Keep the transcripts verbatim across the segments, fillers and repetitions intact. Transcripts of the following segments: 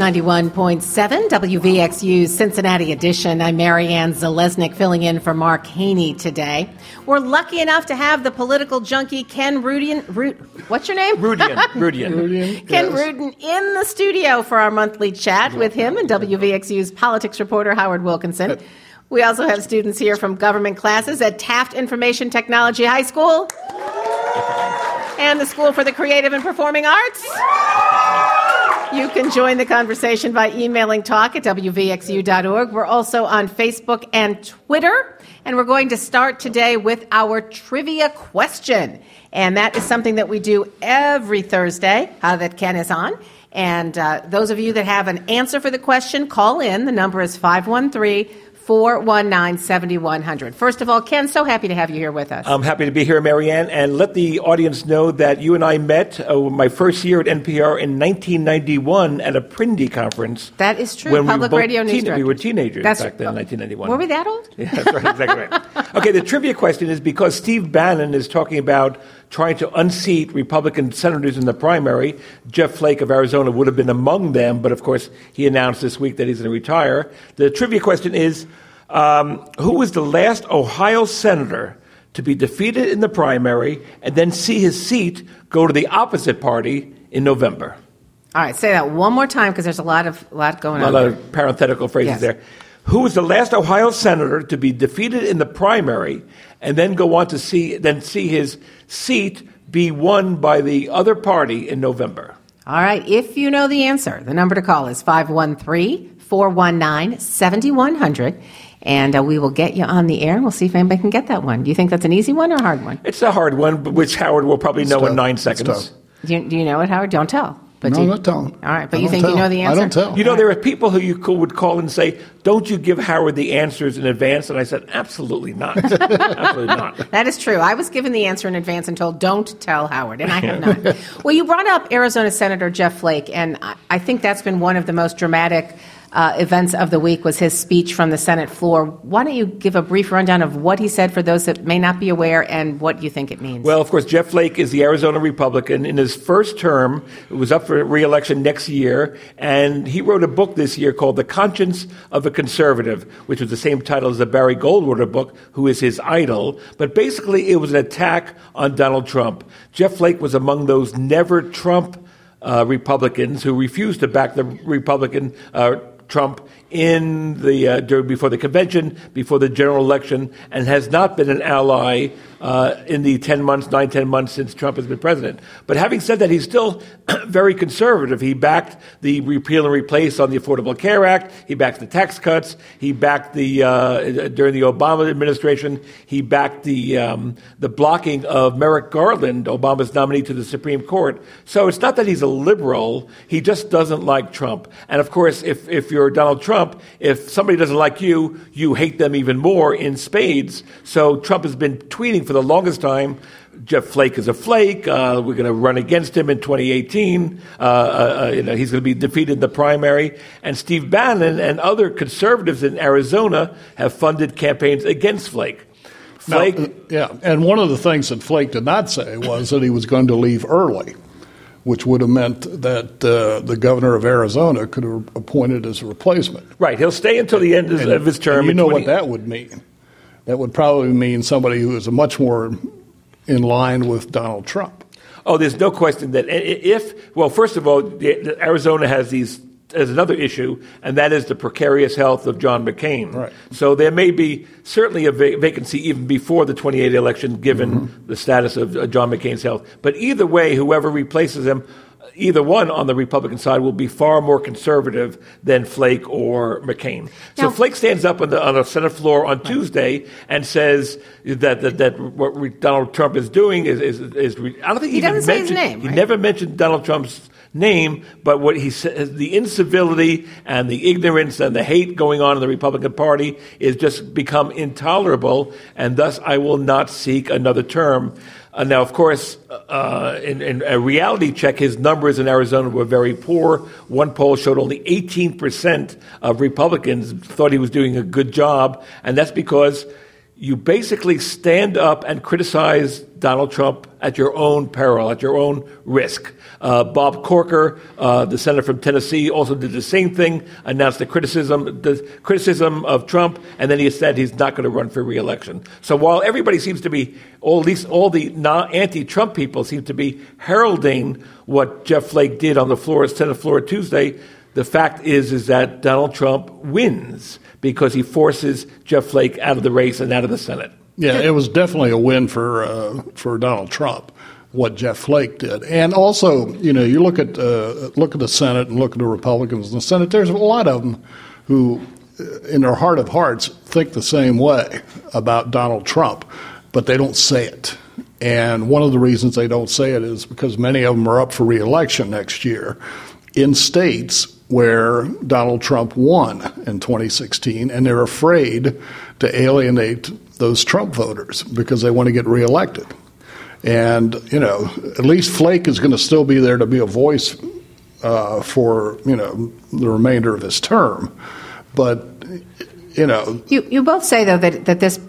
ninety-one point seven, W V X U's Cincinnati edition. I'm Marianne Zalesnik filling in for Mark Haney today. We're lucky enough to have the political junkie Ken Rudian. Ru- what's your name? Rudian. Rudian. Rudian Ken yes. Rudin in the studio for our monthly chat with him and W V X U's politics reporter Howard Wilkinson. We also have students here from government classes at Taft Information Technology High School and the School for the Creative and Performing Arts. You can join the conversation by emailing talk at W V X U dot org. We're also on Facebook and Twitter. And we're going to start today with our trivia question. And that is something that we do every Thursday uh, that Ken is on. And uh, those of you that have an answer for the question, call in. The number is five one three, four one nine, seven one zero zero. First of all, Ken, so happy to have you here with us. I'm happy to be here, Marianne, and let the audience know that you and I met uh, my first year at N P R in nineteen ninety-one at a Prindy conference. That is true. When Public we were Radio teen- News We were teenagers that's back then in nineteen ninety-one. Were we that old? Yeah, that's right, exactly right. Okay, the trivia question is because Steve Bannon is talking about trying to unseat Republican senators in the primary. Jeff Flake of Arizona would have been among them, but of course he announced this week that he's going to retire. The trivia question is, Um, who was the last Ohio senator to be defeated in the primary and then see his seat go to the opposite party in November? All right, say that one more time because there's a lot of lot going a on. A lot there. of parenthetical phrases Yes. there. Who was the last Ohio senator to be defeated in the primary and then go on to see then see his seat be won by the other party in November? All right, if you know the answer, the number to call is five one three, four one nine, seven one zero zero. And uh, we will get you on the air, and we'll see if anybody can get that one. Do you think that's an easy one or a hard one? It's a hard one, but which Howard will probably It's know tough. in nine It's seconds. tough. Do you, do you know it, Howard? Don't tell. But no, do you, I'm not telling. All right, but I you don't think tell. you know the answer? I don't tell. You know, there are people who you could, would call and say, don't you give Howard the answers in advance? And I said, absolutely not. Absolutely not. That is true. I was given the answer in advance and told, don't tell Howard, and I have not. Well, you brought up Arizona Senator Jeff Flake, and I, I think that's been one of the most dramatic Uh, events of the week was his speech from the Senate floor. Why don't you give a brief rundown of what he said for those that may not be aware and what you think it means? Well, of course, Jeff Flake is the Arizona Republican. In his first term, it was up for re-election next year, and he wrote a book this year called The Conscience of a Conservative, which was the same title as the Barry Goldwater book, who is his idol. But basically, it was an attack on Donald Trump. Jeff Flake was among those never Trump uh, Republicans who refused to back the Republican uh Trump in the uh, during, before the convention, before the general election, and has not been an ally uh, in the ten months, nine, ten months since Trump has been president. But having said that, he's still very conservative. He backed the repeal and replace on the Affordable Care Act. He backed the tax cuts. He backed the uh, during the Obama administration. He backed the um, the blocking of Merrick Garland, Obama's nominee to the Supreme Court. So it's not that he's a liberal. He just doesn't like Trump. And of course, if if you're Donald Trump, if somebody doesn't like you, you hate them even more in spades. So Trump has been tweeting for the longest time, Jeff Flake is a flake. Uh, we're going to run against him in twenty eighteen. Uh, uh, you know, he's going to be defeated in the primary. And Steve Bannon and other conservatives in Arizona have funded campaigns against Flake. Flake, now, uh, yeah, and one of the things that Flake did not say was that he was going to leave early, which would have meant that uh, the governor of Arizona could have appointed as a replacement. Right. He'll stay until the end and, of his term. And you in know twenty what that would mean. That would probably mean somebody who is much more in line with Donald Trump. Oh, there's no question that if, well, first of all, Arizona has these as another issue, and that is the precarious health of John McCain. Right. So there may be certainly a va- vacancy even before the twenty-eight election, given mm-hmm. the status of uh, John McCain's health. But either way, whoever replaces him, either one on the Republican side will be far more conservative than Flake or McCain. So now, Flake stands up on the, on the Senate floor on Tuesday and says that that, that what Donald Trump is doing is is, is I don't think he, he doesn't even say mentioned, his name. He right? never mentioned Donald Trump's name, but what he says, the incivility and the ignorance and the hate going on in the Republican Party is just become intolerable, and thus I will not seek another term. Uh, now, of course, uh, in, in a reality check, his numbers in Arizona were very poor. One poll showed only eighteen percent of Republicans thought he was doing a good job, and that's because you basically stand up and criticize Donald Trump at your own peril, at your own risk. Uh, Bob Corker, uh, the senator from Tennessee, also did the same thing, announced the criticism, the criticism of Trump, and then he said he's not going to run for re-election. So while everybody seems to be, or at least all the anti-Trump people seem to be heralding what Jeff Flake did on the floor, Senate floor Tuesday, the fact is, is that Donald Trump wins because he forces Jeff Flake out of the race and out of the Senate. Yeah, it was definitely a win for uh, for Donald Trump, what Jeff Flake did. And also, you know, you look at uh, look at the Senate and look at the Republicans in the Senate, there's a lot of them who, in their heart of hearts, think the same way about Donald Trump, but they don't say it. And one of the reasons they don't say it is because many of them are up for re-election next year in states where Donald Trump won in twenty sixteen, and they're afraid to alienate those Trump voters because they want to get reelected. And, you know, at least Flake is going to still be there to be a voice uh, for, you know, the remainder of his term. But, you know. You, you both say, though, that, that this,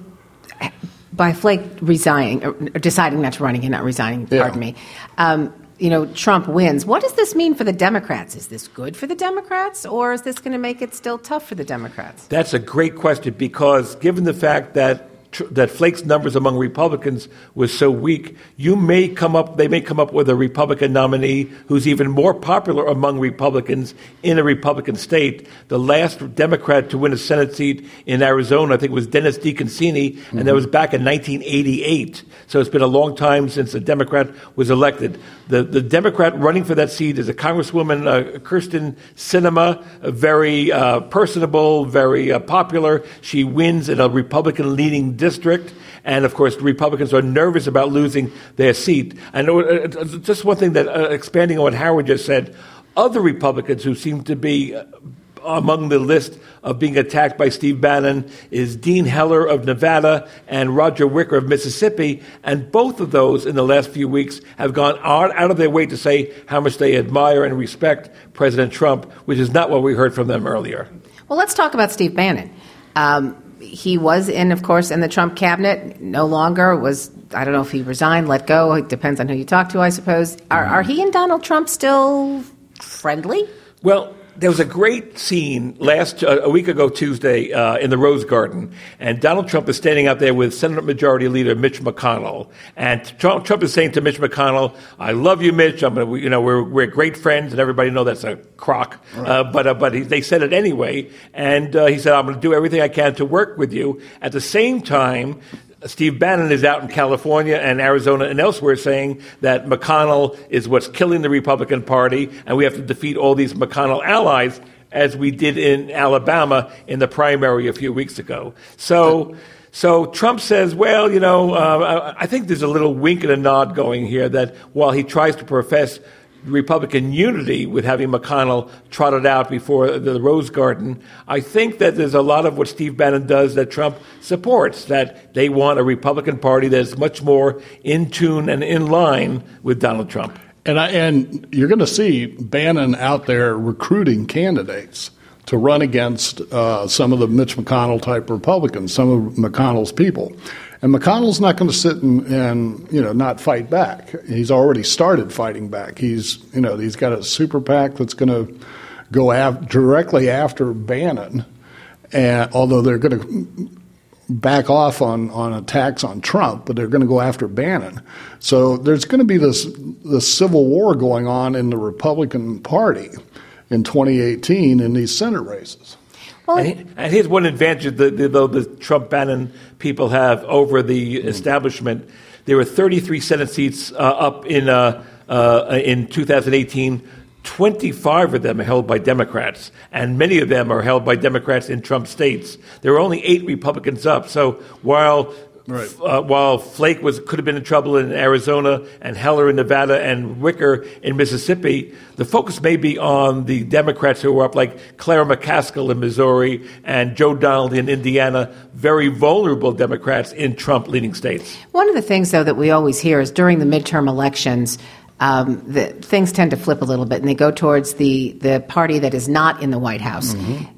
by Flake resigning, or deciding not to run again, not resigning, yeah. pardon me, um, you know, Trump wins. What does this mean for the Democrats? Is this good for the Democrats, or is this going to make it still tough for the Democrats? That's a great question, because given the fact that that Flake's numbers among Republicans was so weak, you may come up, they may come up with a Republican nominee who's even more popular among Republicans in a Republican state. The last Democrat to win a Senate seat in Arizona, I think, was Dennis DeConcini, mm-hmm. and that was back in nineteen eighty-eight. So it's been a long time since a Democrat was elected. The the Democrat running for that seat is a Congresswoman, uh, Kyrsten Sinema, very uh, personable, very uh, popular. She wins in a Republican-leading district, and of course, the Republicans are nervous about losing their seat. And uh, just one thing that, uh, expanding on what Howard just said, other Republicans who seem to be uh, among the list of being attacked by Steve Bannon is Dean Heller of Nevada and Roger Wicker of Mississippi, and both of those in the last few weeks have gone out of their way to say how much they admire and respect President Trump, which is not what we heard from them earlier. Well, let's talk about Steve Bannon. Um, He was in, of course, in the Trump cabinet, no longer was, I don't know if he resigned, let go. It depends on who you talk to, I suppose. Are, are he and Donald Trump still friendly? Well, there was a great scene last uh, a week ago Tuesday uh, in the Rose Garden, and Donald Trump is standing out there with Senate Majority Leader Mitch McConnell, and Trump, Trump is saying to Mitch McConnell, "I love you, Mitch. I'm gonna, you know, we're we're great friends," and everybody know that's a crock, right. uh, but uh, but he, they said it anyway, and uh, he said, "I'm going to do everything I can to work with you." At the same time, Steve Bannon is out in California and Arizona and elsewhere saying that McConnell is what's killing the Republican Party, and we have to defeat all these McConnell allies, as we did in Alabama in the primary a few weeks ago. So, so Trump says, well, you know, uh, I think there's a little wink and a nod going here that while he tries to profess Republican unity with having McConnell trotted out before the Rose Garden, I think that there's a lot of what Steve Bannon does that Trump supports, that they want a Republican Party that's much more in tune and in line with Donald Trump. And, I, and you're going to see Bannon out there recruiting candidates to run against uh, some of the Mitch McConnell-type Republicans, some of McConnell's people. And McConnell's not going to sit and, and, you know, not fight back. He's already started fighting back. He's, you know, he's got a super PAC that's going to go af- directly after Bannon, and although they're going to back off on, on attacks on Trump, but they're going to go after Bannon. So there's going to be this, this civil war going on in the Republican Party in twenty eighteen in these Senate races. Well, and, he, and here's one advantage that the, the, the Trump-Bannon people have over the mm. establishment. There were thirty-three Senate seats uh, up in uh, uh, in two thousand eighteen. twenty-five of them are held by Democrats, and many of them are held by Democrats in Trump states. There were only eight Republicans up. So while Right. Uh, while Flake was could have been in trouble in Arizona and Heller in Nevada and Wicker in Mississippi, the focus may be on the Democrats who were up, like Clara McCaskill in Missouri and Joe Donnelly in Indiana, very vulnerable Democrats in Trump-leading states. One of the things, though, that we always hear is during the midterm elections, um, the, things tend to flip a little bit, and they go towards the, the party that is not in the White House. Mm-hmm.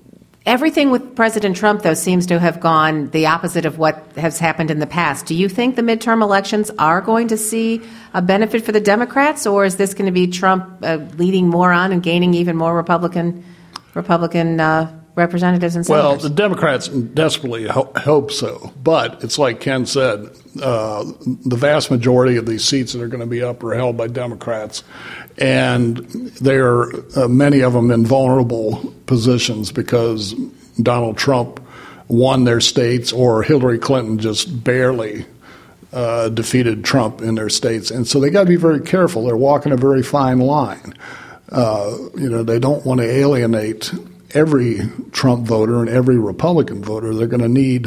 Everything with President Trump, though, seems to have gone the opposite of what has happened in the past. Do you think the midterm elections are going to see a benefit for the Democrats, or is this going to be Trump uh, leading more on and gaining even more Republican Republican uh, representatives and senators? Well, the Democrats desperately ho- hope so. But it's like Ken said, uh, the vast majority of these seats that are going to be up are held by Democrats. And they're, uh, many of them, in vulnerable positions because Donald Trump won their states or Hillary Clinton just barely uh, defeated Trump in their states. And so they got to be very careful. They're walking a very fine line. Uh, you know, they don't want to alienate every Trump voter and every Republican voter. They're going to need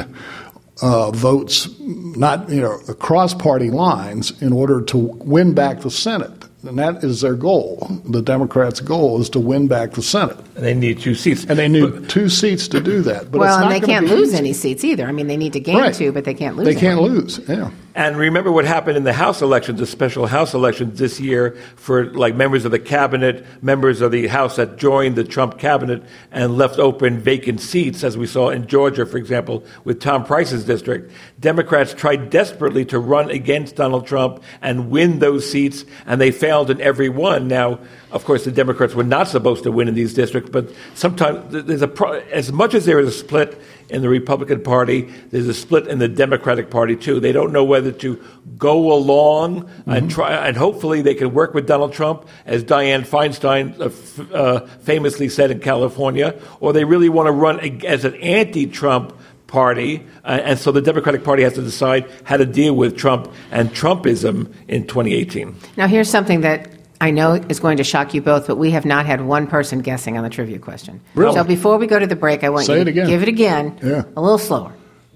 uh, votes, not, you know, across party lines in order to win back the Senate. And that is their goal. The Democrats' goal is to win back the Senate. And they need two seats. And they need but, two seats to do that. But well, it's not and they can't lose easy. any seats either. I mean, they need to gain right. two, but they can't lose They any. can't lose, yeah. And remember what happened in the House elections, the special House elections this year for like members of the cabinet, members of the House that joined the Trump cabinet and left open vacant seats, as we saw in Georgia, for example, with Tom Price's district. Democrats tried desperately to run against Donald Trump and win those seats, and they failed in every one. Now, of course, the Democrats were not supposed to win in these districts, but sometimes there's a pro- as much as there is a split in the Republican Party, there's a split in the Democratic Party too. They don't know whether to go along mm-hmm. and try, and hopefully they can work with Donald Trump, as Dianne Feinstein uh, f- uh, famously said in California, or they really want to run as an anti-Trump party, uh, and so the Democratic Party has to decide how to deal with Trump and Trumpism in twenty eighteen. Now, here's something that I know is going to shock you both, but we have not had one person guessing on the trivia question. Really? So before we go to the break, I want Say you it to again. give it again, yeah. a little slower.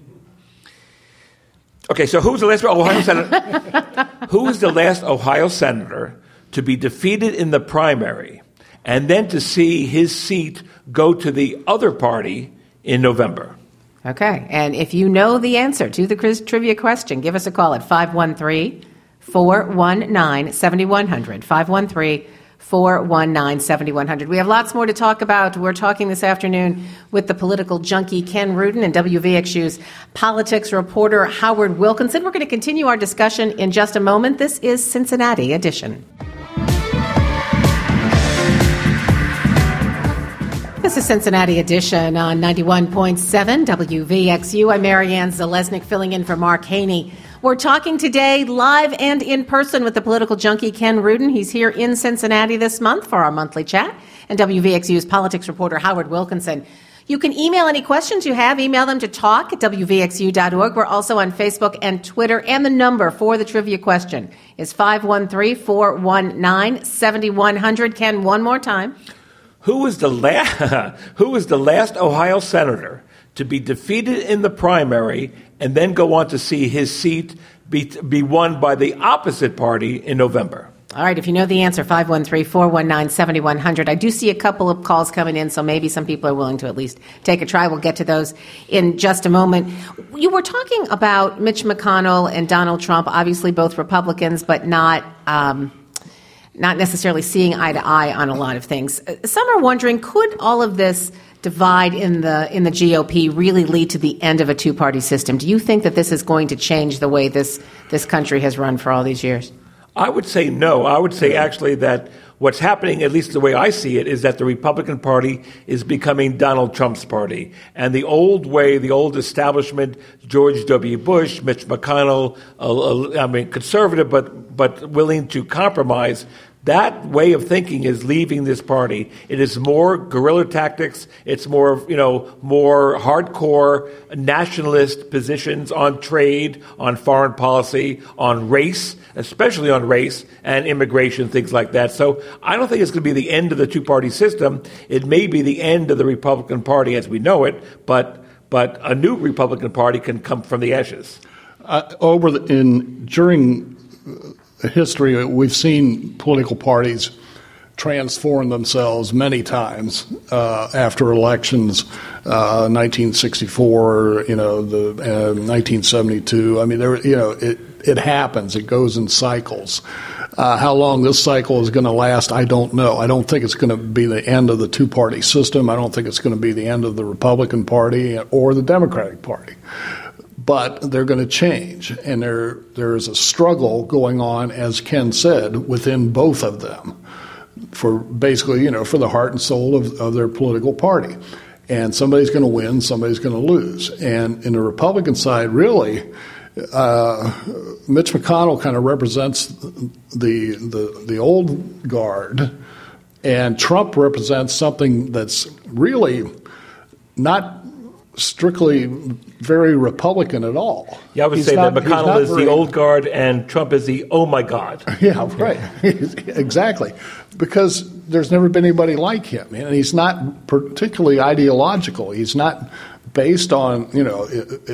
Okay, so who's the last Ohio senator? Who is the last Ohio senator to be defeated in the primary and then to see his seat go to the other party in November? Okay, and if you know the answer to the quiz trivia question, give us a call at five one three, four one nine, seven one zero zero, five one three, four one nine, seven one zero zero. We have lots more to talk about. We're talking this afternoon with the political junkie Ken Rudin and W V X U's politics reporter Howard Wilkinson. We're going to continue our discussion in just a moment. This is Cincinnati Edition. This is Cincinnati Edition on ninety-one point seven W V X U. I'm Marianne Zalesnik filling in for Mark Haney. We're talking today live and in person with the political junkie Ken Rudin. He's here in Cincinnati this month for our monthly chat. And W V X U's politics reporter Howard Wilkinson. You can email any questions you have. Email them to talk at W V X U dot org. We're also on Facebook and Twitter. And the number for the trivia question is five one three, four one nine, seven one zero zero. Ken, one more time. Who was the last, who was the last Ohio senator to be defeated in the primary and then go on to see his seat be, be won by the opposite party in November? All right, if you know the answer, five one three, four one nine, seven one zero zero. I do see a couple of calls coming in, so maybe some people are willing to at least take a try. We'll get to those in just a moment. You were talking about Mitch McConnell and Donald Trump, obviously both Republicans, but not um, not necessarily seeing eye to eye on a lot of things. Some are wondering, could all of this divide in the in the G O P really lead to the end of a two-party system? Do you think that this is going to change the way this this country has run for all these years? I would say no. I would say actually that what's happening, at least the way I see it, is that the Republican Party is becoming Donald Trump's party. And the old way, the old establishment, George W. Bush, Mitch McConnell, uh, uh, I mean, conservative but but willing to compromise, that way of thinking is leaving this party. It is more guerrilla tactics. It's more, you know, more hardcore nationalist positions on trade, on foreign policy, on race, especially on race and immigration, things like that. So I don't think it's going to be the end of the two-party system. It may be the end of the Republican Party as we know it, but but a new Republican Party can come from the ashes. Uh, over the, in during. history, we've seen political parties transform themselves many times uh, after elections, uh, nineteen sixty-four, you know, the uh, nineteen seventy-two. I mean, there, you know, it it happens. It goes in cycles. Uh, how long this cycle is going to last, I don't know. I don't think it's going to be the end of the two-party system. I don't think it's going to be the end of the Republican Party or the Democratic Party. But they're going to change, and there there is a struggle going on, as Ken said, within both of them for basically, you know, for the heart and soul of, of their political party. And somebody's going to win, somebody's going to lose. And in the Republican side, really, uh, Mitch McConnell kind of represents the, the the old guard, and Trump represents something that's really not strictly very Republican at all. Yeah, I would he's say not, that McConnell is very, the old guard and Trump is the oh my God. Yeah, right. Exactly. Because there's never been anybody like him. And he's not particularly ideological. He's not based on, you know,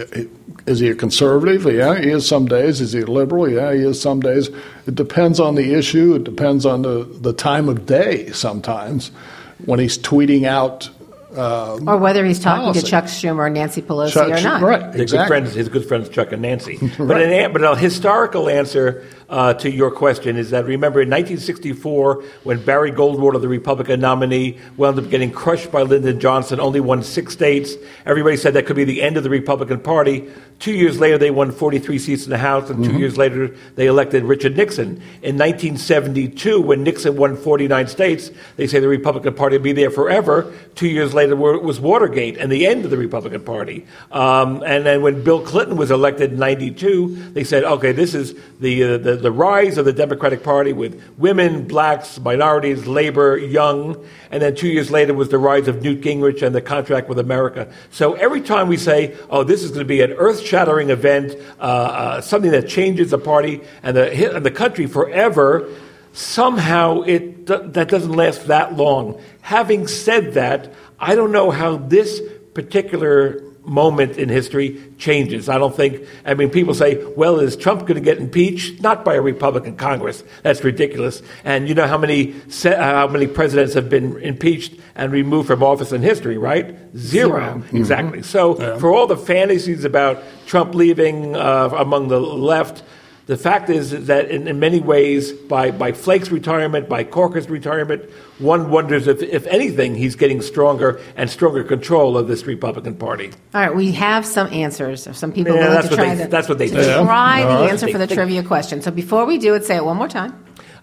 is he a conservative? Yeah, he is some days. Is he a liberal? Yeah, he is some days. It depends on the issue. It depends on the, the time of day sometimes when he's tweeting out Uh, or whether he's talking policy. to Chuck Schumer or Nancy Pelosi Chuck, or not. Right, His exactly. good friends, his good friends Chuck and Nancy. Right. But, an, but a historical answer uh, to your question is that, remember, in nineteen sixty-four, when Barry Goldwater, the Republican nominee, wound up getting crushed by Lyndon Johnson, only won six states. Everybody said that could be the end of the Republican Party. Two years later, they won forty-three seats in the House, and two mm-hmm. years later, they elected Richard Nixon. In nineteen seventy-two, when Nixon won forty-nine states, they say the Republican Party would be there forever. Two years later, it was Watergate and the end of the Republican Party. Um, and then when Bill Clinton was elected in ninety-two, they said, okay, this is the, uh, the, the rise of the Democratic Party with women, blacks, minorities, labor, young. And then two years later was the rise of Newt Gingrich and the contract with America. So every time we say, oh, this is going to be an earth-shattering event, uh, uh, something that changes the party and the, and the country forever, somehow it that doesn't last that long. Having said that, I don't know how this particular moment in history changes. I don't think, I mean, people say, well, is Trump going to get impeached? Not by a Republican Congress. That's ridiculous. And you know how many how many presidents have been impeached and removed from office in history, right? Zero. Zero. Mm-hmm. Exactly. So yeah. For all the fantasies about Trump leaving uh, among the left, the fact is that in, in many ways, by, by Flake's retirement, by Corker's retirement, one wonders if, if anything, he's getting stronger and stronger control of this Republican Party. All right, we have some answers. Some people yeah, willing to try they, the, that's what they to do. try the right. answer for the trivia question. So before we do it, say it one more time.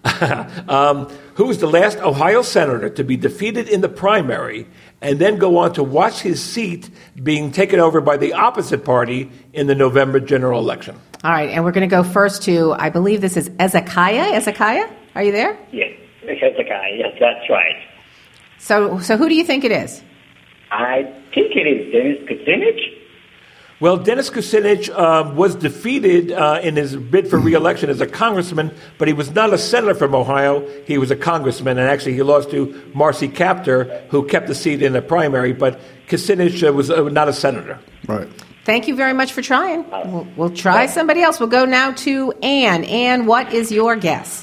um, who was the last Ohio senator to be defeated in the primary and then go on to watch his seat being taken over by the opposite party in the November general election? All right, and we're going to go first to, I believe this is Ezekiah. Ezekiah, are you there? Yes, Hezekiah. Yes, that's right. So, so who do you think it is? I think it is Dennis Kucinich. Well, Dennis Kucinich uh, was defeated uh, in his bid for re-election as a congressman, but he was not a senator from Ohio. He was a congressman, and actually he lost to Marcy Kaptur, who kept the seat in the primary, but Kucinich uh, was uh, not a senator. Right. Thank you very much for trying. We'll, we'll try somebody else. We'll go now to Ann. Ann, what is your guess?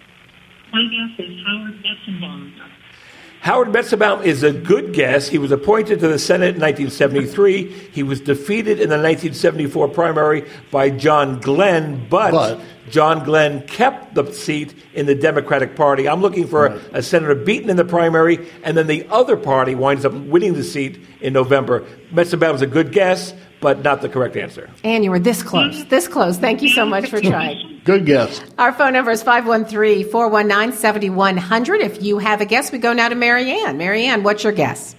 My guess is Howard Metzenbaum. Howard Metzenbaum is a good guess. He was appointed to the Senate in nineteen seventy-three. He was defeated in the nineteen seventy-four primary by John Glenn, but, but John Glenn kept the seat in the Democratic Party. I'm looking for right. a, a senator beaten in the primary, and then the other party winds up winning the seat in November. Metzenbaum is a good guess, but not the correct answer. Ann, you were this close, this close. Thank you so much for trying. Good guess. Our phone number is five one three, four one nine, seven one zero zero. If you have a guess, we go now to Mary Ann. Mary Ann, what's your guess?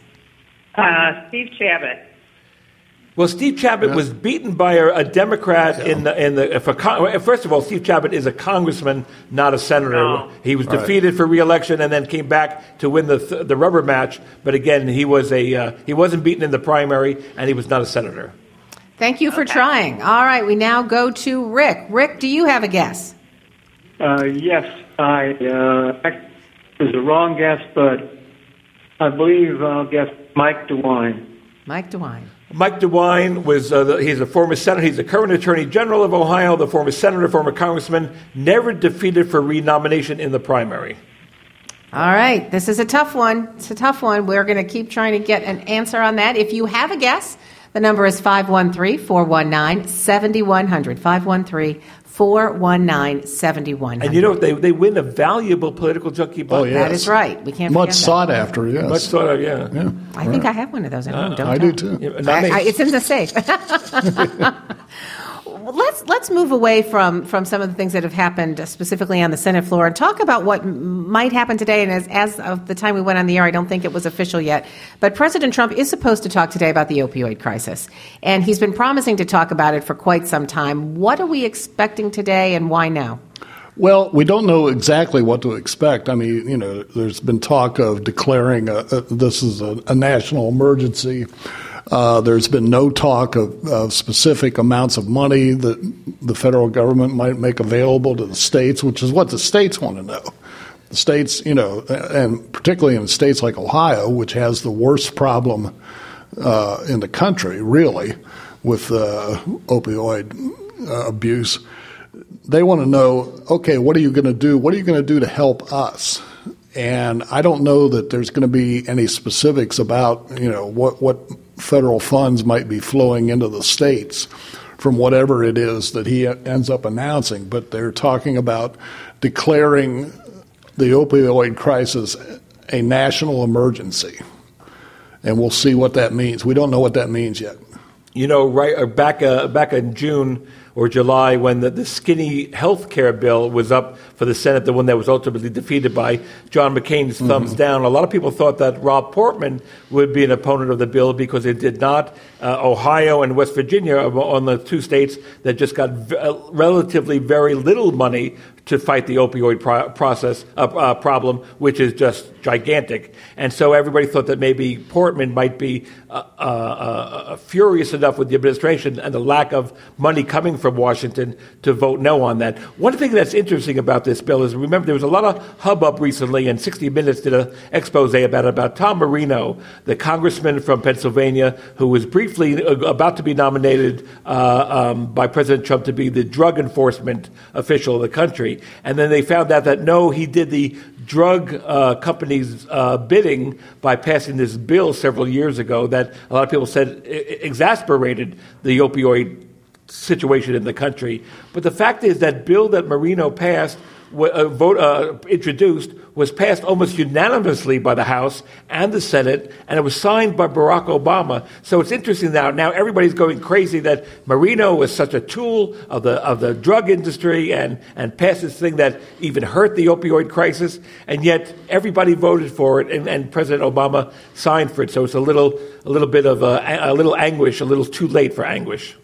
Uh, Steve Chabot. Well, Steve Chabot yeah. was beaten by a, a Democrat yeah. in the in the. For, first of all, Steve Chabot is a congressman, not a senator. Oh. He was right. defeated for re-election and then came back to win the the rubber match. But again, he was a uh, he wasn't beaten in the primary, and he was not a senator. Thank you for okay. trying. All right, we now go to Rick. Rick, do you have a guess? Uh, yes, I. Uh, it was a wrong guess, but I believe I'll guess Mike DeWine. Mike DeWine. Mike DeWine was, uh, the, he's a former senator, he's the current Attorney General of Ohio, the former senator, former congressman, never defeated for renomination in the primary. All right, this is a tough one. It's a tough one. We're going to keep trying to get an answer on that. If you have a guess, The number is five one three, four one nine, seven one zero zero, five one three, four one nine, seven one zero zero. And you know, they they win a valuable political junkie button. Oh, yes. That is right. We can't Much forget sought that. after, yes. Much sort of, yeah. Yeah, I think I have one of those at home. Don't I tell. do too. Yeah, not I, me. I, it's in the safe. Well, let's let's move away from, from some of the things that have happened uh, specifically on the Senate floor and talk about what m- might happen today. And as, as of the time we went on the air, I don't think it was official yet, but President Trump is supposed to talk today about the opioid crisis. And he's been promising to talk about it for quite some time. What are we expecting today and why now? Well, we don't know exactly what to expect. I mean, you know, there's been talk of declaring a, a, this is a, a national emergency. Uh, there's been no talk of, of specific amounts of money that the federal government might make available to the states, which is what the states want to know. The states, you know, and particularly in states like Ohio, which has the worst problem uh, in the country, really, with uh, opioid uh, abuse, they want to know, okay, what are you going to do? What are you going to do to help us? And I don't know that there's going to be any specifics about, you know, what, what federal funds might be flowing into the states from whatever it is that he ends up announcing. But they're talking about declaring the opioid crisis a national emergency. And we'll see what that means. We don't know what that means yet. You know, right uh, back uh, back in June or July, when the, the skinny health care bill was up for the Senate, the one that was ultimately defeated by John McCain's mm-hmm. thumbs down, a lot of people thought that Rob Portman would be an opponent of the bill because it did not. Uh, Ohio and West Virginia are on the two states that just got v- uh, relatively very little money to fight the opioid pro- process uh, uh, problem, which is just gigantic. And so everybody thought that maybe Portman might be uh, uh, uh, furious enough with the administration and the lack of money coming from Washington to vote no on that. One thing that's interesting about this bill is, remember, there was a lot of hubbub recently, and sixty minutes did an expose about it, about Tom Marino, the congressman from Pennsylvania, who was briefly about to be nominated uh, um, by President Trump to be the drug enforcement official of the country. And then they found out that, no, he did the drug uh, companies' uh, bidding by passing this bill several years ago that a lot of people said exasperated the opioid situation in the country. But the fact is that bill that Marino passed, uh, vote, uh, introduced, was passed almost unanimously by the House and the Senate, and it was signed by Barack Obama. So it's interesting now. Now everybody's going crazy that Marino was such a tool of the of the drug industry and, and passed this thing that even hurt the opioid crisis, and yet everybody voted for it, and, and President Obama signed for it. So it's a little a little bit of a, a little anguish, a little too late for anguish.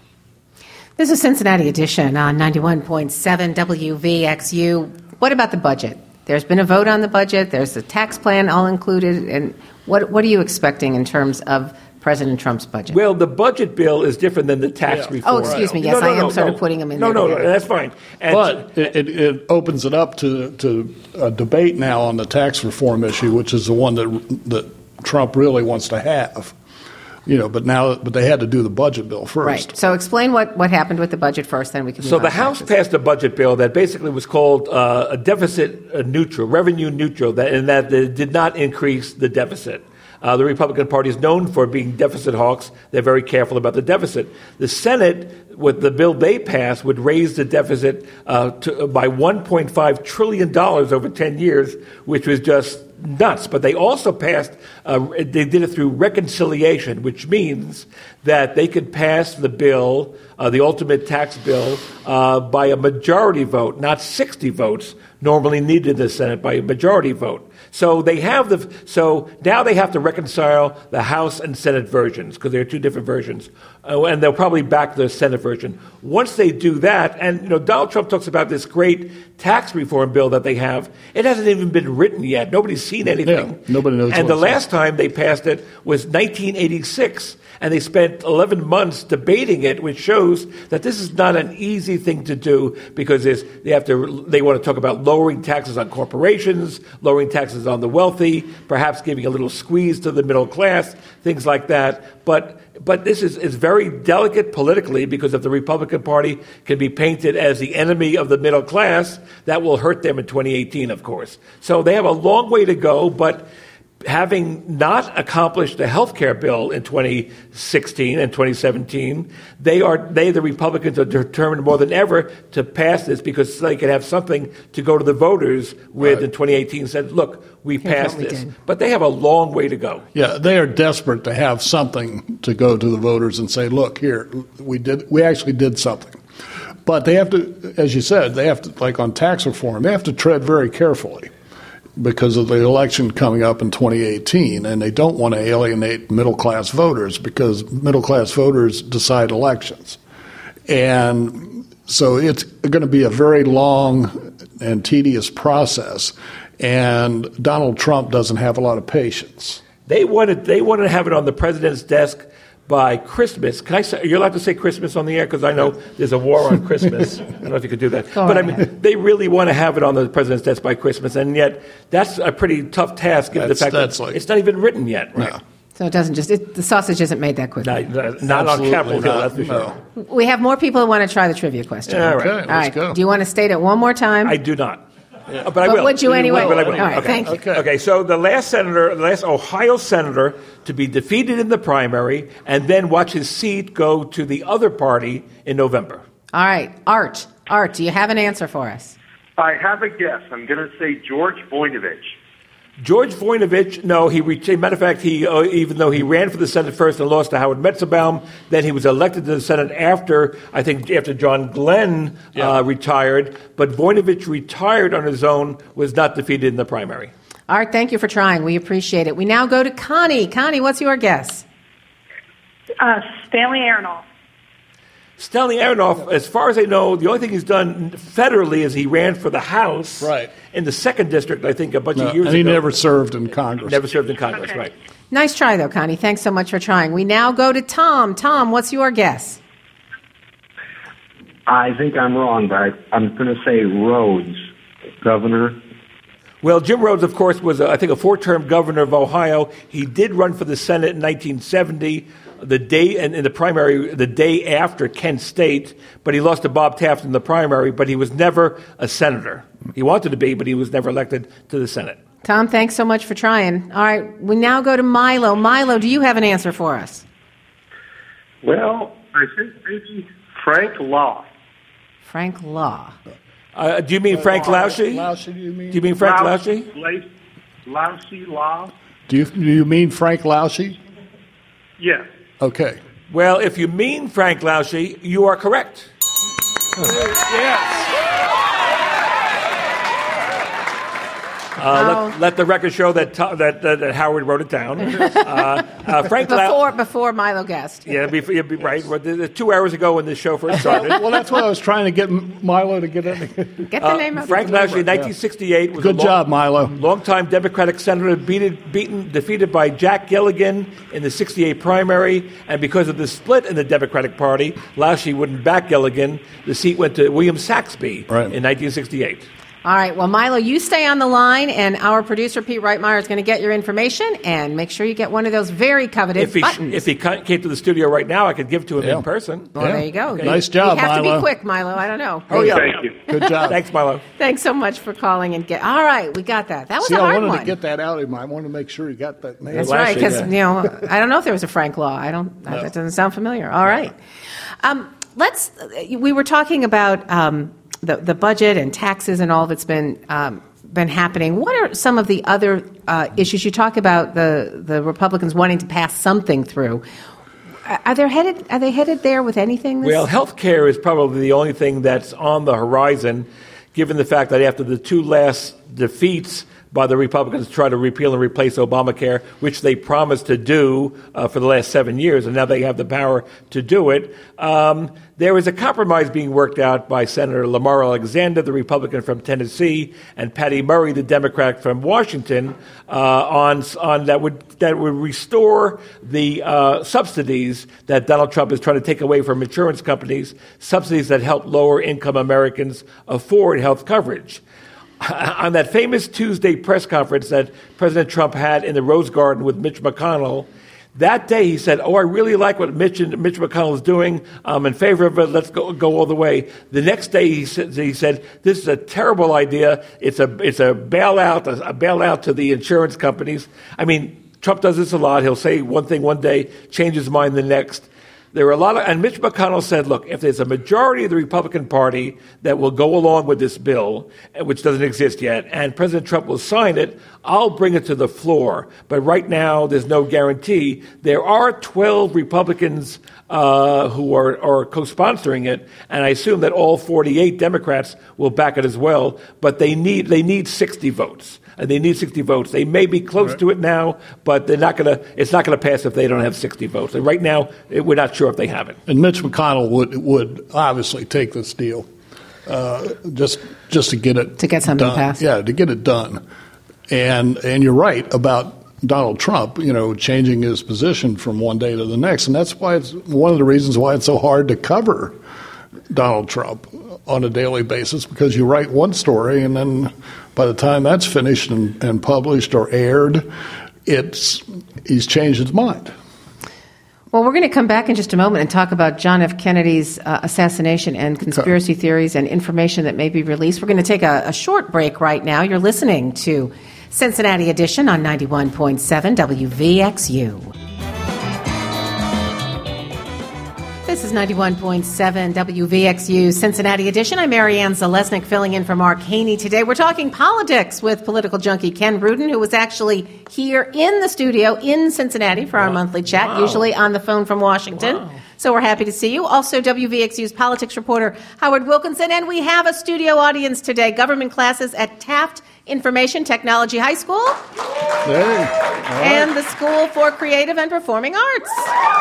This is Cincinnati Edition on ninety-one point seven W V X U. What about the budget? There's been a vote on the budget. There's a tax plan all included. And what what are you expecting in terms of President Trump's budget? Well, the budget bill is different than the tax Yeah. reform. Oh, excuse me. Yes, no, no, I am no, sort no. of putting them in no, there. No, no, together. that's fine. And But it, it, it opens it up to, to a debate now on the tax reform issue, which is the one that that Trump really wants to have. You know, but now, but they had to do the budget bill first. Right. So explain what, what happened with the budget first, then we can move So on the to House taxes. passed a budget bill that basically was called uh, a deficit uh, neutral, revenue neutral, that, and that it did not increase the deficit. Uh, the Republican Party is known for being deficit hawks. They're very careful about the deficit. The Senate, with the bill they passed, would raise the deficit uh, to, uh, by one point five trillion dollars over ten years, which was just nuts. But they also passed, uh, they did it through reconciliation, which means that they could pass the bill, uh, the ultimate tax bill, uh, by a majority vote, not sixty votes normally needed in the Senate, by a majority vote. So they have the so now they have to reconcile the House and Senate versions because there are two different versions, uh, and they'll probably back the Senate version. Once they do that, and you know Donald Trump talks about this great tax reform bill that they have, it hasn't even been written yet. Nobody's seen anything. Yeah, nobody knows. And what the it's last time they passed it was nineteen eighty-six. And they spent eleven months debating it, which shows that this is not an easy thing to do because they have to. They want to talk about lowering taxes on corporations, lowering taxes on the wealthy, perhaps giving a little squeeze to the middle class, things like that. But but this is, is very delicate politically because if the Republican Party can be painted as the enemy of the middle class, that will hurt them in twenty eighteen, of course. So they have a long way to go, but having not accomplished the health care bill in twenty sixteen and twenty seventeen, they are they the Republicans are determined more than ever to pass this because they can have something to go to the voters with right. in twenty eighteen and said, look, we Here's passed we this. did. But they have a long way to go. Yeah, they are desperate to have something to go to the voters and say, look, here, we did we actually did something. But they have to, as you said, they have to, like on tax reform, they have to tread very carefully because of the election coming up in twenty eighteen, and they don't want to alienate middle-class voters because middle-class voters decide elections. And so it's going to be a very long and tedious process, and Donald Trump doesn't have a lot of patience. They wanted they wanted to have it on the president's desk by Christmas. Can I say, you're allowed to say Christmas on the air because I know there's a war on Christmas. I don't know if you could do that. Go but ahead. I mean, they really want to have it on the president's desk by Christmas, and yet that's a pretty tough task given the That's- fact that's that like- it's not even written yet. Right? No. So it doesn't just, it, the sausage isn't made that quickly. Not, not on Absolutely Capitol Hill, not. that's for sure. No. We have more people who want to try the trivia question. All right. Okay, All let's right. go. Do you want to state it one more time? I do not. Uh, but I But will. would you anyway? But I will. All right, okay. thank you. Okay. Okay, so the last senator, the last Ohio senator to be defeated in the primary and then watch his seat go to the other party in November. All right. Art. Art, do you have an answer for us? I have a guess. I'm going to say George Voinovich. George Voinovich, no, he reached, matter of fact, he, uh, even though he ran for the Senate first and lost to Howard Metzenbaum, then he was elected to the Senate after, I think, after John Glenn Yeah. uh, retired. But Voinovich retired on his own, was not defeated in the primary. Art, thank you for trying. We appreciate it. We now go to Connie. Connie, what's your guess? Uh, Stanley Aronoff. Stanley Aronoff, as far as I know, the only thing he's done federally is he ran for the House Right. in the second district, I think, a bunch No, of years and he ago. never served in Congress. Never served in Congress, Okay. right. Nice try, though, Connie. Thanks so much for trying. We now go to Tom. Tom, what's your guess? I think I'm wrong, but I, I'm going to say Rhodes, governor. Well, Jim Rhodes, of course, was, uh, I think, a four-term governor of Ohio. He did run for the Senate in nineteen seventy, the day and in the primary, the day after Kent State, but he lost to Bob Taft in the primary, but he was never a senator. He wanted to be, but he was never elected to the Senate. Tom, thanks so much for trying. All right, we now go to Milo. Milo, do you have an answer for us? Well, I think maybe Frank Law. Frank Law. Uh, do you mean Frank Lausche? Lausche, do you mean? Do you mean Frank Lausche? Lousy Law? Do you, do you mean Frank Lausche? Yes. Okay. Well, if you mean Frank Lausche, you are correct. Yes. Uh, let, let the record show that to, that, that that Howard wrote it down. Uh, uh, Frank Lau- Before before Milo guessed. yeah, be, be, be right. Well, the- the two hours ago when this show first started. Well, that's what I was trying to get Milo to get in. Get the name Uh, of Frank it. Lausche, in nineteen sixty-eight, was Good a long, job, Milo. longtime Democratic senator, beaten, beaten, defeated by Jack Gilligan in the sixty-eight primary, and because of the split in the Democratic Party, Lausche wouldn't back Gilligan. The seat went to William Saxby Right. in nineteen sixty-eight. All right, well, Milo, you stay on the line, and our producer, Pete Reitmeyer, is going to get your information, and make sure you get one of those very coveted If he, buttons. if he ca- came to the studio right now, I could give to him Yeah. in person. well, Yeah. there you go. Nice You- job, You have to Milo. be quick, Milo. I don't know. Oh, yeah. Thank you. Good job. Thanks, Milo. Thanks so much for calling and get. All right, we got that. That was See, a I hard wanted one. to get that out of him. I wanted to make sure he got that name. That's Lausche, right, because yeah. you know I don't know if there was a Frank Law. I don't. That doesn't sound familiar. All right, um, let's. We were talking about um, the the budget and taxes and all that's been um, been happening. What are some of the other uh, issues? You talk about the the Republicans wanting to pass something through. Are they headed? Are they headed there with anything? This Well, health care is probably the only thing that's on the horizon, given the fact that after the two last defeats by the Republicans to try to repeal and replace Obamacare, which they promised to do uh, for the last seven years, and now they have the power to do it. Um, there is a compromise being worked out by Senator Lamar Alexander, the Republican from Tennessee, and Patty Murray, the Democrat from Washington, uh, on on that would that would restore the uh, subsidies that Donald Trump is trying to take away from insurance companies, subsidies that help lower income Americans afford health coverage. On that famous Tuesday press conference that President Trump had in the Rose Garden with Mitch McConnell, That day, he said, oh, I really like what Mitch, and Mitch McConnell is doing. I'm in favor of it. Let's go, go all the way. The next day, he said, he said, this is a terrible idea. It's a, it's a bailout, a, a bailout to the insurance companies. I mean, Trump does this a lot. He'll say one thing one day, change his mind the next. There are a lot of, and Mitch McConnell said, look, if there's a majority of the Republican Party that will go along with this bill, which doesn't exist yet, and President Trump will sign it, I'll bring it to the floor. But right now, there's no guarantee. There are twelve Republicans uh, who are, are co-sponsoring it, and I assume that all forty-eight Democrats will back it as well, but they need, they need sixty votes. And they need sixty votes. They may be close right. to it now, but they're not going to. It's not going to pass if they don't have sixty votes. And right now, it, we're not sure if they have it. And Mitch McConnell would would obviously take this deal uh, just just to get it to get something done. passed. Yeah, to get it done. And and you're right about Donald Trump. You know, changing his position from one day to the next, and that's why it's one of the reasons why it's so hard to cover Donald Trump on a daily basis, because you write one story and then by the time that's finished and, and published or aired, it's he's changed his mind. Well, we're going to come back in just a moment and talk about John F. Kennedy's uh, assassination and conspiracy okay. theories and information that may be released. We're going to take a, a short break right now. You're listening to Cincinnati Edition on ninety-one point seven W V X U. This is ninety-one point seven W V X U Cincinnati Edition. I'm Marianne Zalesnik filling in for Mark Haney today. We're talking politics with political junkie Ken Rudin, who was actually here in the studio in Cincinnati for our wow. monthly chat, wow. usually on the phone from Washington. Wow. So we're happy to see you. Also, W V X U's politics reporter Howard Wilkinson. And we have a studio audience today, government classes at Taft Information Technology High School hey. and the School for Creative and Performing Arts.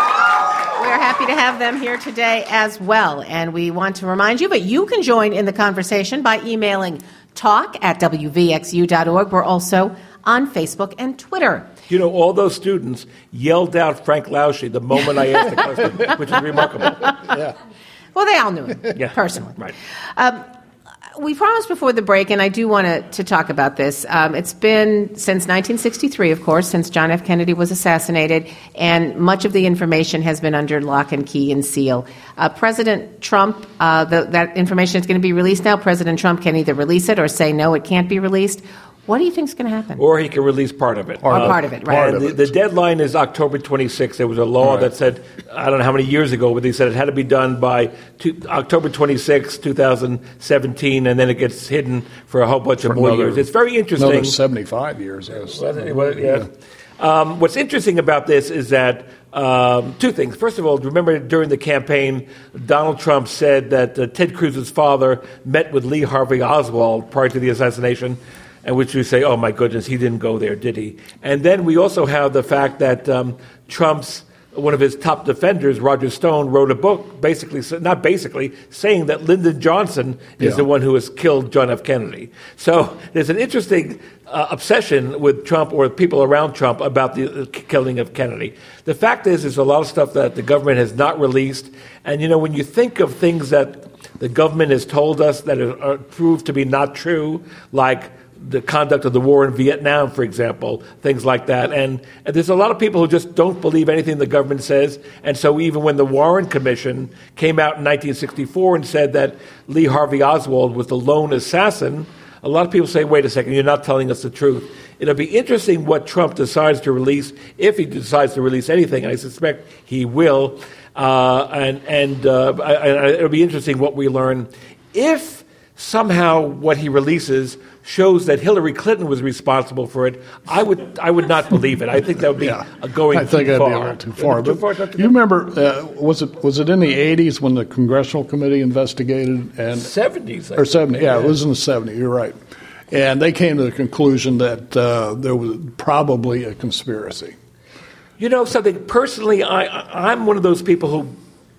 We're happy to have them here today as well. And we want to remind you that you can join in the conversation by emailing talk at W V X U dot org. We're also on Facebook and Twitter. You know, all those students yelled out Frank Lausche the moment I asked the question, which is remarkable. Yeah. Well, they all knew him yeah. personally. Right. Um, we promised before the break, and I do want to, to talk about this. Um, it's been since nineteen sixty-three, of course, since John F. Kennedy was assassinated, and much of the information has been under lock and key and seal. Uh, President Trump, uh, the, that information is going to be released now. President Trump can either release it or say, no, it can't be released. What do you think is going to happen? Or he can release part of it. Or uh, part of it, right. Part of the, it. the deadline is October twenty-sixth. There was a law right. that said, I don't know how many years ago, but they said it had to be done by two, October twenty-sixth, twenty seventeen, and then it gets hidden for a whole bunch for of more another, years. It's very interesting. Another seventy-five years. Well, well, yeah. yeah. Um, what's interesting about this is that um, two things. First of all, remember during the campaign, Donald Trump said that uh, Ted Cruz's father met with Lee Harvey Oswald prior to the assassination, and which we say, oh, my goodness, he didn't go there, did he? And then we also have the fact that um, Trump's, one of his top defenders, Roger Stone, wrote a book, basically, not basically, saying that Lyndon Johnson is yeah. the one who has killed John F. Kennedy. So there's an interesting uh, obsession with Trump or people around Trump about the uh, killing of Kennedy. The fact is, there's a lot of stuff that the government has not released. And, you know, when you think of things that the government has told us that are, are proved to be not true, like the conduct of the war in Vietnam, for example, things like that. And, and there's a lot of people who just don't believe anything the government says. And so even when the Warren Commission came out in nineteen sixty-four and said that Lee Harvey Oswald was the lone assassin, a lot of people say, wait a second, you're not telling us the truth. It'll be interesting what Trump decides to release, if he decides to release anything, and I suspect he will. Uh, and and uh, I, I, it'll be interesting what we learn. If somehow what he releases shows that Hillary Clinton was responsible for it, I would I would not believe it. I think that would be yeah, a going I think too that'd far. be a little too far. Too but far you remember, uh, was it was it in the eighties when the Congressional Committee investigated? And seventies. Or seventies, yeah, yeah, it was in the seventies, you're right. And they came to the conclusion that uh, there was probably a conspiracy. You know something, personally, I, I'm one of those people who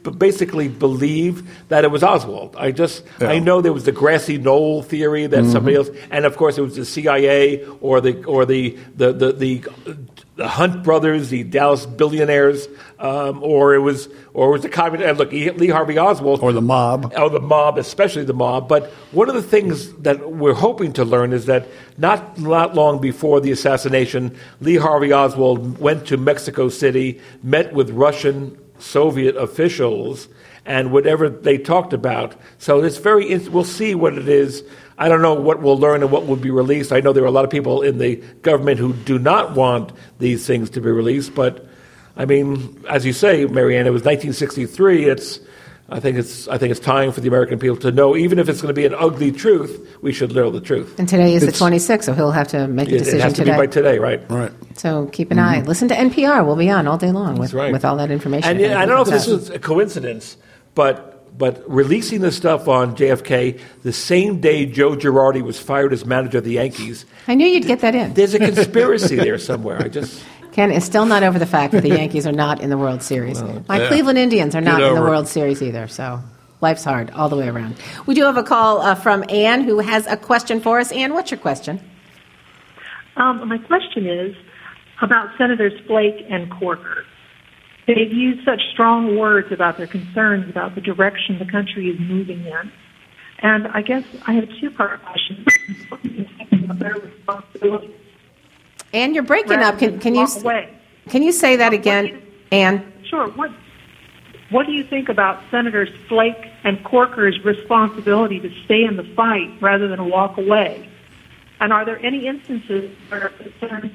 b- basically believe that it was Oswald. I just Yeah. I know there was the grassy knoll theory that Mm-hmm. somebody else, and of course it was the C I A or the or the the the, the, the Hunt brothers, the Dallas billionaires, um, or it was or it was the communist. And look, Lee Harvey Oswald Or the mob. or the mob, especially the mob. But one of the things that we're hoping to learn is that not not long before the assassination, Lee Harvey Oswald went to Mexico City, met with Russian, Soviet officials, and whatever they talked about. So it's very. We'll see what it is. I don't know what we'll learn and what will be released. I know there are a lot of people in the government who do not want these things to be released, but I mean, as you say, Marianne, it was nineteen sixty-three. It's, I think it's, I think it's time for the American people to know, even if it's going to be an ugly truth, we should know the truth. And today is It's- the twenty-sixth, so he'll have to make a It, decision it has to today. be by today, right? Right. So keep an eye. Listen to N P R. We'll be on all day long with, That's right. with all that information. And if yeah, I anything don't know if comes this out. is a coincidence, but but releasing the stuff on J F K the same day Joe Girardi was fired as manager of the Yankees, I knew you'd get that in. there's a conspiracy there somewhere. I just. Ken is still not over the fact that the Yankees are not in the World Series. My yeah. Cleveland Indians are not Get in the over it. World Series either, so life's hard all the way around. We do have a call uh, from Ann, who has a question for us. Ann, what's your question? Um, my question is about Senators Flake and Corker. They've used such strong words about their concerns about the direction the country is moving in. And I guess I have a two-part question. What do you think about their responsibility? Ann, you're breaking rather up. Can, than can you walk away? can you say that What do again, you- Ann? Sure. What What do you think about Senators Flake and Corker's responsibility to stay in the fight rather than walk away? And are there any instances where concerns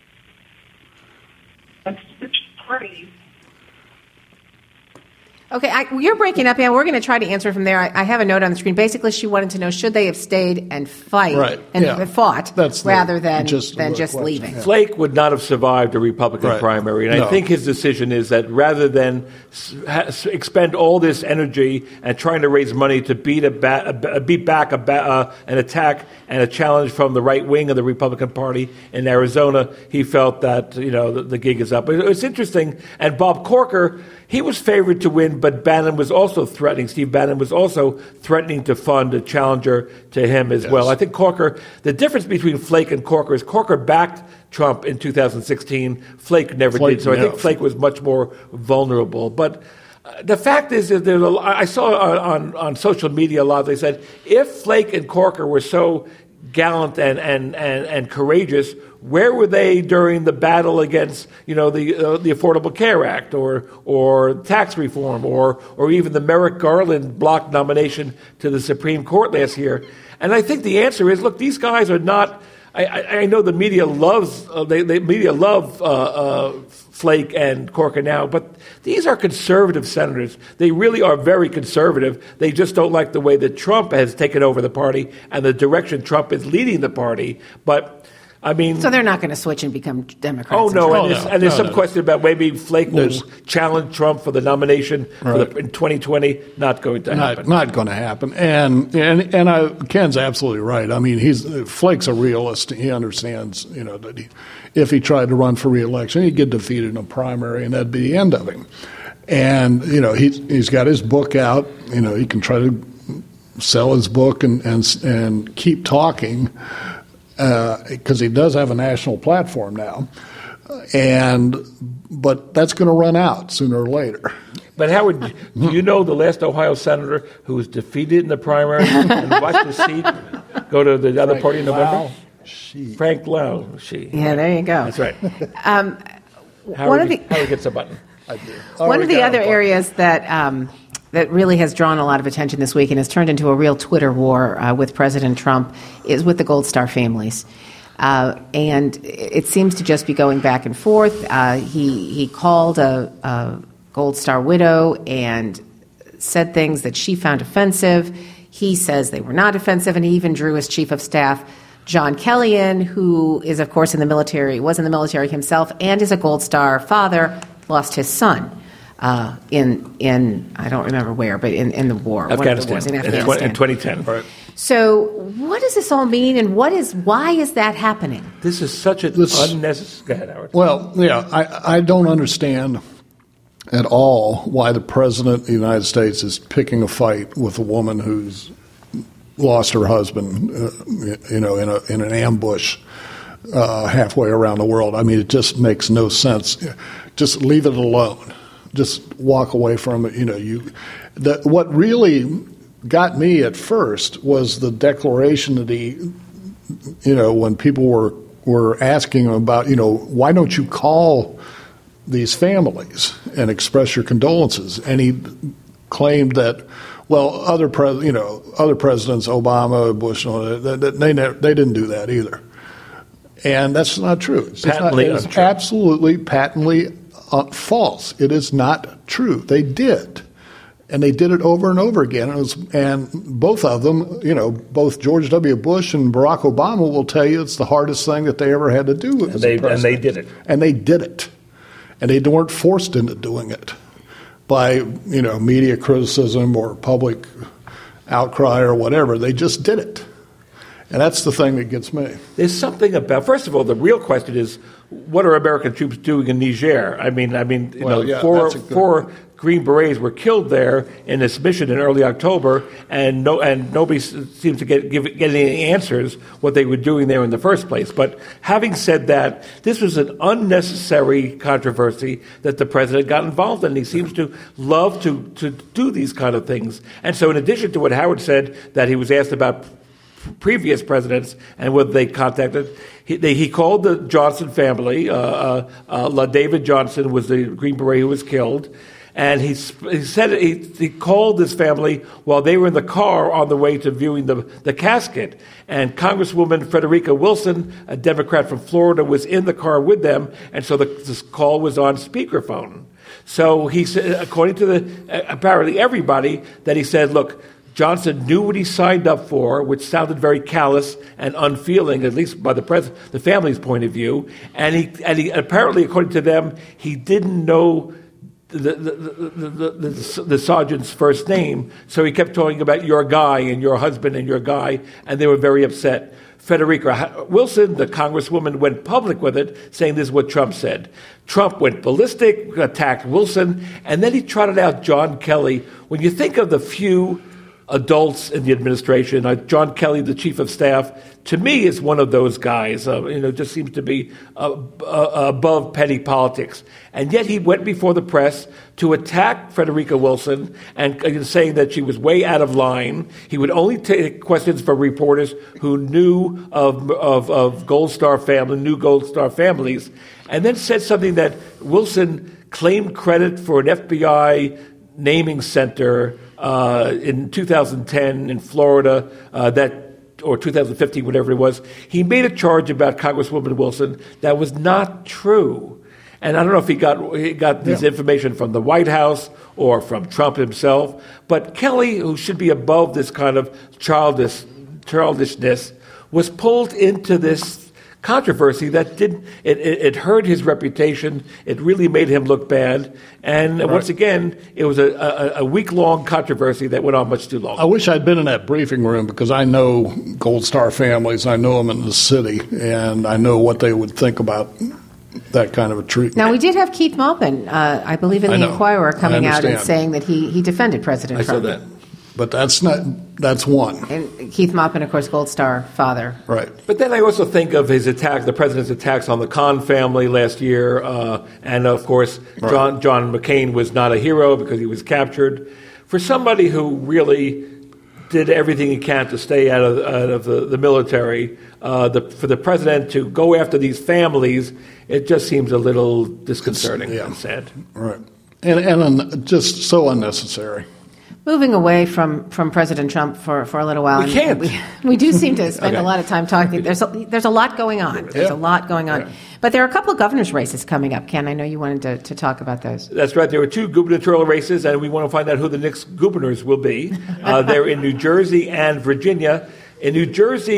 of switch parties? Okay, I, you're breaking up, Ann. We're going to try to answer from there. I, I have a note on the screen. Basically, she wanted to know, should they have stayed and fight Right, and yeah. fought That's the- rather than just than the just question, leaving? yeah. Flake would not have survived a Republican Right. primary, and No. I think his decision is that rather than s- ha- s- expend all this energy and trying to raise money to beat a, ba- a ba- beat back a ba- uh, an attack and a challenge from the right wing of the Republican Party in Arizona, he felt that you know the, the gig is up. It- It's interesting, and Bob Corker, he was favored to win, but Bannon was also threatening. Steve Bannon was also threatening to fund a challenger to him as well. I think Corker, the difference between Flake and Corker is Corker backed Trump in two thousand sixteen. Flake never Flake did. So I think never. Flake was much more vulnerable. But uh, the fact is that there's a, I saw on, on, on social media a lot, they said, if Flake and Corker were so gallant and, and, and, and courageous, where were they during the battle against, you know, the uh, the Affordable Care Act or or tax reform or or even the Merrick Garland block nomination to the Supreme Court last year? And I think the answer is, look, these guys are not. I, I, I know the media loves uh, they, the media love uh, uh, Flake and Corker now, but these are conservative senators. They really are very conservative. They just don't like the way that Trump has taken over the party and the direction Trump is leading the party. But I mean, So they're not going to switch and become Democrats. oh no, and and no, there's, and there's no, some no. question about maybe Flake will There's- challenge Trump for the nomination for Right. the, in twenty twenty. Not going to Not, happen. not going to happen. And and and I, Ken's absolutely right. I mean, he's Flake's a realist. He understands, you know, that he, if he tried to run for re-election, he'd get defeated in a primary, and that'd be the end of him. And you know, he's he's got his book out. You know, he can try to sell his book and and and keep talking because uh, he does have a national platform now. And but that's going to run out sooner or later. But Howard, do you know the last Ohio senator who was defeated in the primary and watched his seat go to the other party in November? She. Frank Lau. She. Yeah, there you go. That's right. Um, Howard, one of the Howard gets a button. I do. one Already of the got a other button. areas that um, that really has drawn a lot of attention this week and has turned into a real Twitter war uh, with President Trump is with the Gold Star families. Uh, and it seems to just be going back and forth. Uh, he he called a, a Gold Star widow and said things that she found offensive. He says they were not offensive, and he even drew his chief of staff, John Kelly, in, who is, of course, in the military, was in the military himself, and is a Gold Star father, lost his son uh, in, in I don't remember where, but in, in the war. one of the Afghanistan. wars in In, Afghanistan. in twenty ten. Right. So what does this all mean, and what is why is that happening? This is such an This- unnecessary. Go ahead, Howard. Well, yeah, I, I don't understand at all why the President of the United States is picking a fight with a woman who's lost her husband, uh, you know, in a in an ambush uh, halfway around the world. I mean, it just makes no sense. Just leave it alone. Just walk away from it. You know, you. The, what really got me at first was the declaration that he, you know, when people were were asking him about, you know, why don't you call these families and express your condolences? And he claimed that, well, other pres, you know, other presidents, Obama, Bush, they they, never, they didn't do that either, and that's not true. It's, patently not, it's untrue. absolutely patently uh, false. It is not true. They did, and they did it over and over again. It was, and both of them, you know, both George W. Bush and Barack Obama will tell you it's the hardest thing that they ever had to do. And they, and they did it. And they did it, and they weren't forced into doing it by, you know, media criticism or public outcry or whatever. They just did it. And that's the thing that gets me. There's something about, first of all, the real question is, what are American troops doing in Niger? I mean, I mean, you well, know, yeah, four, good... four Green Berets were killed there in this mission in early October, and no, and nobody seems to get give, get any answers what they were doing there in the first place. But having said that, this was an unnecessary controversy that the president got involved in. He seems to love to to do these kind of things. And so, in addition to what Howard said, that he was asked about previous presidents and whether they contacted, he, they, he called the Johnson family. Uh, uh, uh, La David Johnson was the Green Beret who was killed. And he, he said he, he called this family while they were in the car on the way to viewing the, the casket. And Congresswoman Frederica Wilson, a Democrat from Florida, was in the car with them. And so the, this call was on speakerphone. So he said, according to the apparently everybody, that he said, look, Johnson knew what he signed up for, which sounded very callous and unfeeling, at least by the pres- the family's point of view. And he, and he apparently, according to them, he didn't know the the, the, the, the the sergeant's first name, so he kept talking about your guy and your husband and your guy, and they were very upset. Frederica Wilson, the congresswoman, went public with it, saying this is what Trump said. Trump went ballistic, attacked Wilson, and then he trotted out John Kelly. When you think of the few adults in the administration, uh, John Kelly, the chief of staff, to me is one of those guys. Uh, you know, just seems to be uh, uh, above petty politics. And yet he went before the press to attack Frederica Wilson and uh, saying that she was way out of line. He would only take questions from reporters who knew of of, of Gold Star family, knew Gold Star families, and then said something that Wilson claimed credit for an F B I naming center uh, in two thousand ten in Florida, uh, that or two thousand fifteen, whatever it was. He made a charge about Congresswoman Wilson that was not true. And I don't know if he got he got this yeah. information from the White House or from Trump himself. But Kelly, who should be above this kind of childish childishness, was pulled into this controversy that did it, it, it hurt his reputation. It really made him look bad. And right. once again, it was a, a, a week-long controversy that went on much too long. I wish I'd been in that briefing room because I know Gold Star families. I know them in the city, and I know what they would think about that kind of a treatment. Now, we did have Keith Maupin, uh, I believe in the Inquirer, coming out and saying that he, he defended President I Trump. I saw that. But that's not, that's one. And Keith Maupin, of course, Gold Star father. Right. But then I also think of his attack, the president's attacks on the Khan family last year. Uh, and, of course, right. John, John McCain was not a hero because he was captured. For somebody who really did everything he can to stay out of, out of the, the military, uh, the, for the president to go after these families, it just seems a little disconcerting yeah. and sad. Right. And, and just so unnecessary. Moving away from, from President Trump for, for a little while. We can't. We, we do seem to spend okay. a lot of time talking. There's a, there's a lot going on. There's yeah. a lot going on. Yeah. But there are a couple of governor's races coming up. Ken, I know you wanted to, to talk about those. That's right. There are two gubernatorial races, and we want to find out who the next governors will be. Uh, they're in New Jersey and Virginia. In New Jersey,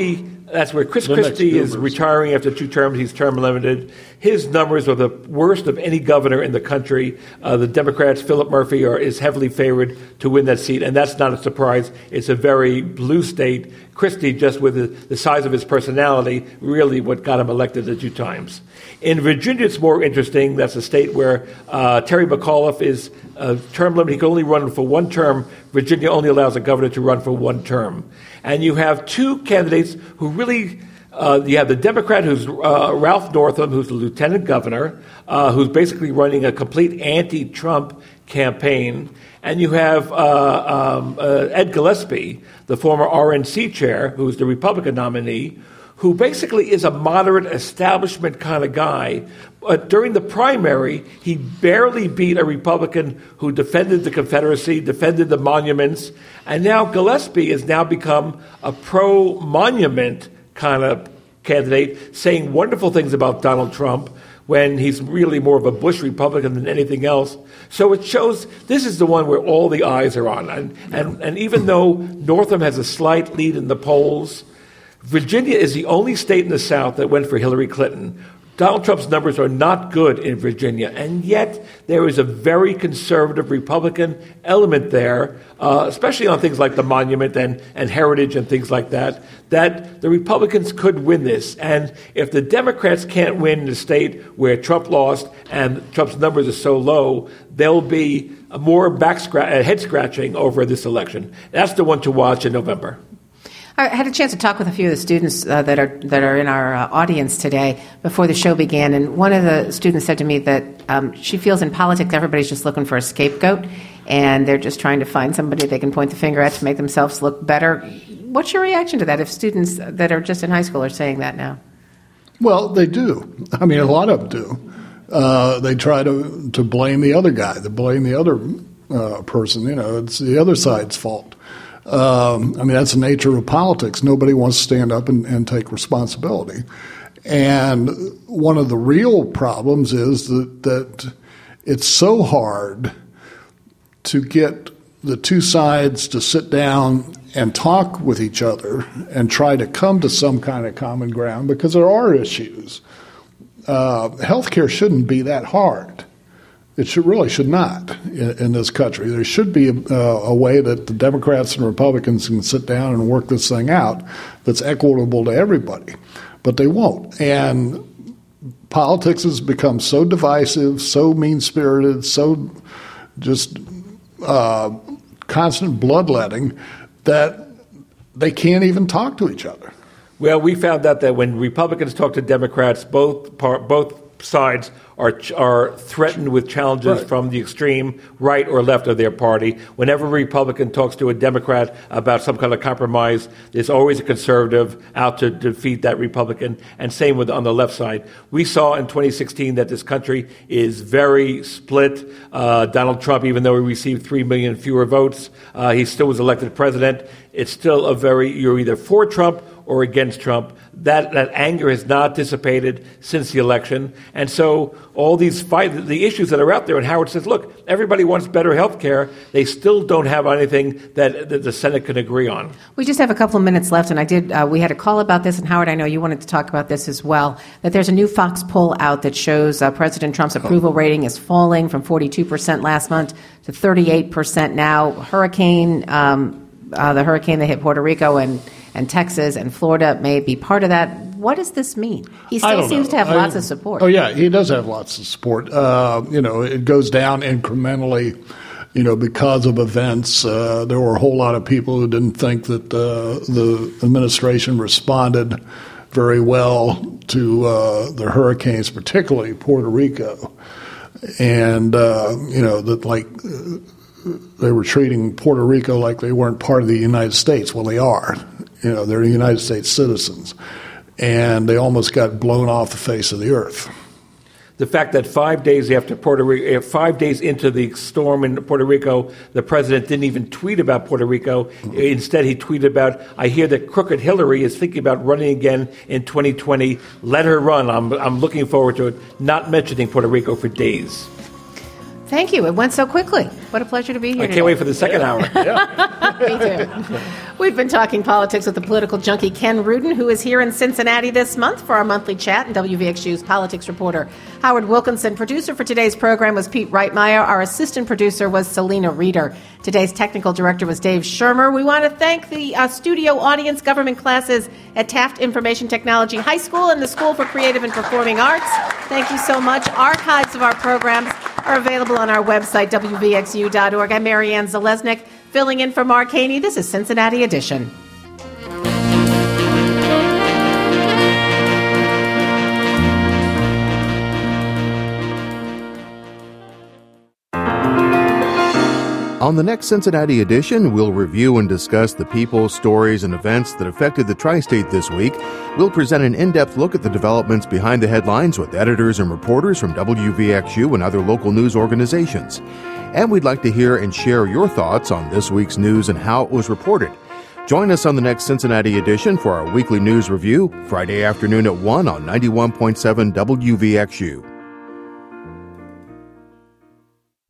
That's where Chris The Christie next is Goobers. retiring after two terms. He's term limited. His numbers are the worst of any governor in the country. Uh, the Democrats, Philip Murphy, are, is heavily favored to win that seat, and that's not a surprise. It's a very blue state. Christie, just with the, the size of his personality, really what got him elected the two times. In Virginia, it's more interesting. That's a state where uh, Terry McAuliffe is uh, term limited. He can only run for one term. Virginia only allows a governor to run for one term. And you have two candidates who really, uh, you have the Democrat who's uh, Ralph Northam, who's the lieutenant governor, uh, who's basically running a complete anti-Trump campaign. And you have uh, um, uh, Ed Gillespie, the former R N C chair, who's the Republican nominee, who basically is a moderate establishment kind of guy. But during the primary, he barely beat a Republican who defended the Confederacy, defended the monuments. And now Gillespie has now become a pro-monument kind of candidate, saying wonderful things about Donald Trump when he's really more of a Bush Republican than anything else. So it shows this is the one where all the eyes are on. And, and, and even though Northam has a slight lead in the polls, Virginia is the only state in the South that went for Hillary Clinton. Donald Trump's numbers are not good in Virginia, and yet there is a very conservative Republican element there, uh, especially on things like the monument and, and heritage and things like that, that the Republicans could win this. And if the Democrats can't win in a state where Trump lost and Trump's numbers are so low, there'll be more back scra- uh, head scratching over this election. That's the one to watch in November. I had a chance to talk with a few of the students uh, that are that are in our uh, audience today before the show began, and one of the students said to me that um, she feels in politics everybody's just looking for a scapegoat, and they're just trying to find somebody they can point the finger at to make themselves look better. What's your reaction to that if students that are just in high school are saying that now? Well, they do. I mean, a lot of them do. Uh, they try to, to blame the other guy, to blame the other uh, person. You know, it's the other side's fault. Um, I mean, that's the nature of politics. Nobody wants to stand up and, and take responsibility. And one of the real problems is that, that it's so hard to get the two sides to sit down and talk with each other and try to come to some kind of common ground because there are issues. Uh, healthcare shouldn't be that hard. It should really should not in, in this country. There should be a, uh, a way that the Democrats and Republicans can sit down and work this thing out that's equitable to everybody, but they won't. And politics has become so divisive, so mean-spirited, so just uh, constant bloodletting that they can't even talk to each other. Well, we found out that when Republicans talk to Democrats, both par- both sides are are threatened with challenges right. from the extreme right or left of their party. Whenever a Republican talks to a Democrat about some kind of compromise, there's always a conservative out to defeat that Republican, and same with on the left side. We saw in twenty sixteen that this country is very split. Uh, Donald Trump, even though he received three million fewer votes, uh, he still was elected president. It's still a very, you're either for Trump or against Trump. That that anger has not dissipated since the election. And so all these fight, the issues that are out there, and Howard says, look, everybody wants better health care. They still don't have anything that, that the Senate can agree on. We just have a couple of minutes left, and I did. Uh, we had a call about this, and Howard, I know you wanted to talk about this as well, that there's a new Fox poll out that shows uh, President Trump's approval rating is falling from forty-two percent last month to thirty-eight percent now. Hurricane, um, uh, the hurricane that hit Puerto Rico and and Texas and Florida may be part of that. What does this mean? He still seems know. to have I, lots of support. Oh, yeah, he does have lots of support. Uh, you know, it goes down incrementally, you know, because of events. Uh, there were a whole lot of people who didn't think that uh, the administration responded very well to uh, the hurricanes, particularly Puerto Rico. And, uh, you know, that like uh, they were treating Puerto Rico like they weren't part of the United States. Well, they are. You know, they're United States citizens. And they almost got blown off the face of the earth. The fact that five days after Puerto Rico, five days into the storm in Puerto Rico, the president didn't even tweet about Puerto Rico. Mm-hmm. Instead, he tweeted about, I hear that crooked Hillary is thinking about running again in twenty twenty. Let her run. I'm, I'm looking forward to it. Not mentioning Puerto Rico for days. Thank you. It went so quickly. What a pleasure to be here I can't today. wait for the second hour. Me too. We've been talking politics with the political junkie Ken Rudin, who is here in Cincinnati this month for our monthly chat, and W V X U's politics reporter Howard Wilkinson. Producer for today's program was Pete Reitmeyer. Our assistant producer was Selena Reeder. Today's technical director was Dave Shermer. We want to thank the uh, studio audience, government classes at Taft Information Technology High School and the School for Creative and Performing Arts. Thank you so much. Archives of our programs are available on our website, W V X U dot org. I'm Marianne Zalesnik, filling in for Mark Haney. This is Cincinnati Edition. On the next Cincinnati Edition, we'll review and discuss the people, stories, and events that affected the Tri-State this week. We'll present an in-depth look at the developments behind the headlines with editors and reporters from W V X U and other local news organizations. And we'd like to hear and share your thoughts on this week's news and how it was reported. Join us on the next Cincinnati Edition for our weekly news review, Friday afternoon at one on ninety-one point seven W V X U.